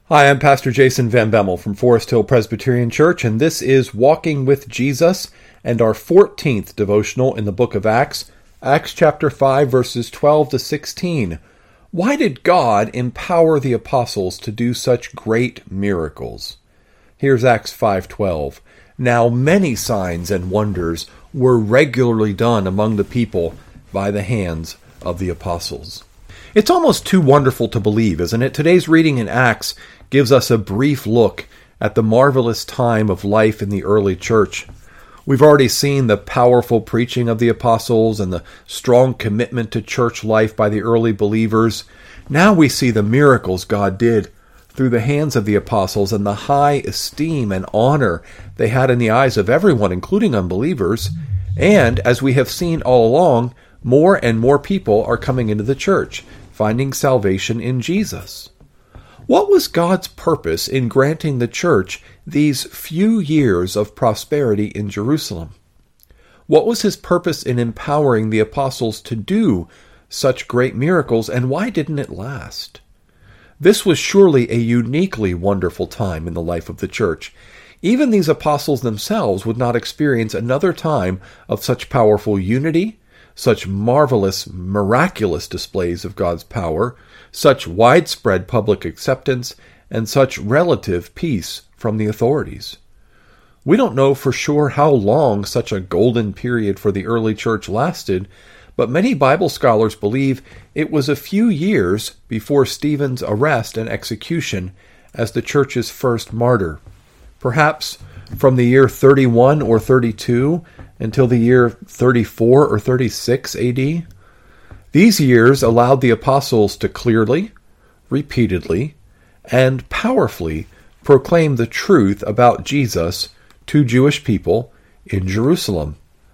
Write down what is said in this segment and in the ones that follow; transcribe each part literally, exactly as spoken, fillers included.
Hi, I'm Pastor Jason Van Bemmel from Forest Hill Presbyterian Church, and this is Walking with Jesus and our fourteenth devotional in the book of Acts, Acts chapter five, verses twelve to sixteen. Why did God empower the apostles to do such great miracles? Here's Acts five twelve. Now many signs and wonders were regularly done among the people by the hands of the apostles. It's almost too wonderful to believe, isn't it? Today's reading in Acts gives us a brief look at the marvelous time of life in the early church. We've already seen the powerful preaching of the apostles and the strong commitment to church life by the early believers. Now we see the miracles God did through the hands of the apostles and the high esteem and honor they had in the eyes of everyone, including unbelievers. And, as we have seen all along, more and more people are coming into the church, finding salvation in Jesus. What was God's purpose in granting the church these few years of prosperity in Jerusalem? What was his purpose in empowering the apostles to do such great miracles, and why didn't it last? This was surely a uniquely wonderful time in the life of the church. Even these apostles themselves would not experience another time of such powerful unity, such marvelous, miraculous displays of God's power, such widespread public acceptance, and such relative peace from the authorities. We don't know for sure how long such a golden period for the early church lasted, but many Bible scholars believe it was a few years before Stephen's arrest and execution as the church's first martyr. Perhaps from the year thirty-one or thirty-two until the year thirty-four or thirty-six A D. These years allowed the apostles to clearly, repeatedly, and powerfully proclaim the truth about Jesus to Jewish people in Jerusalem.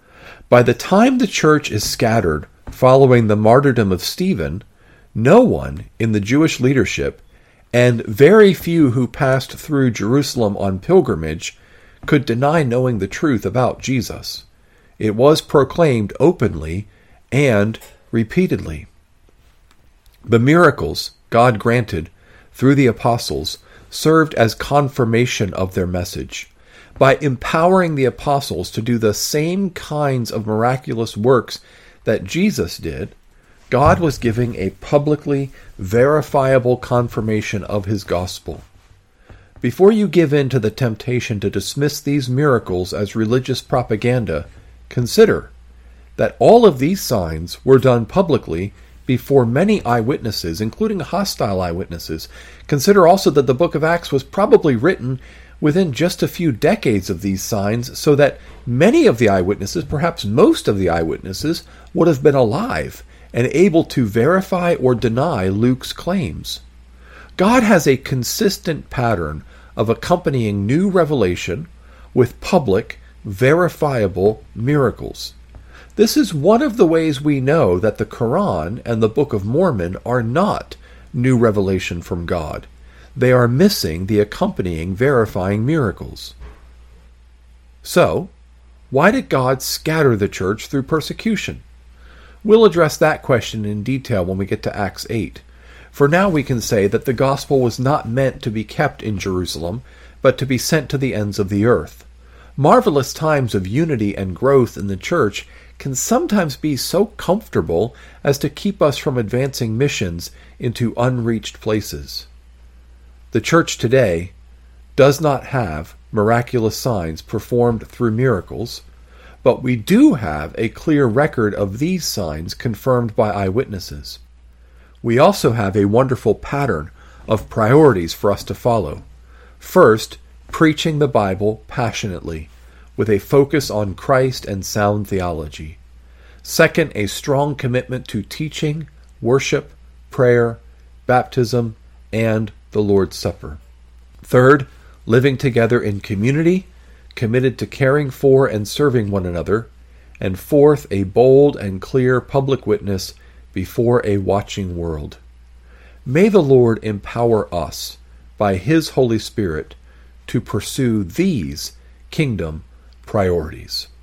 By the time the church is scattered following the martyrdom of Stephen, no one in the Jewish leadership, and very few who passed through Jerusalem on pilgrimage, could deny knowing the truth about Jesus. It was proclaimed openly and repeatedly. The miracles God granted through the apostles served as confirmation of their message. By empowering the apostles to do the same kinds of miraculous works that Jesus did, God was giving a publicly verifiable confirmation of his gospel. Before you give in to the temptation to dismiss these miracles as religious propaganda, consider that all of these signs were done publicly before many eyewitnesses, including hostile eyewitnesses. Consider also that the book of Acts was probably written within just a few decades of these signs, so that many of the eyewitnesses, perhaps most of the eyewitnesses, would have been alive and able to verify or deny Luke's claims. God has a consistent pattern of accompanying new revelation with public, verifiable miracles. This is one of the ways we know that the Quran and the Book of Mormon are not new revelation from God. They are missing the accompanying, verifying miracles. So, why did God scatter the church through persecution? We'll address that question in detail when we get to Acts eight. For now we can say that the gospel was not meant to be kept in Jerusalem, but to be sent to the ends of the earth. Marvelous times of unity and growth in the church can sometimes be so comfortable as to keep us from advancing missions into unreached places. The church today does not have miraculous signs performed through miracles, but we do have a clear record of these signs confirmed by eyewitnesses. We also have a wonderful pattern of priorities for us to follow. First, preaching the Bible passionately, with a focus on Christ and sound theology. Second, a strong commitment to teaching, worship, prayer, baptism, and the Lord's Supper. Third, living together in community, committed to caring for and serving one another. And fourth, a bold and clear public witness before a watching world. May the Lord empower us by his Holy Spirit to pursue these kingdom priorities.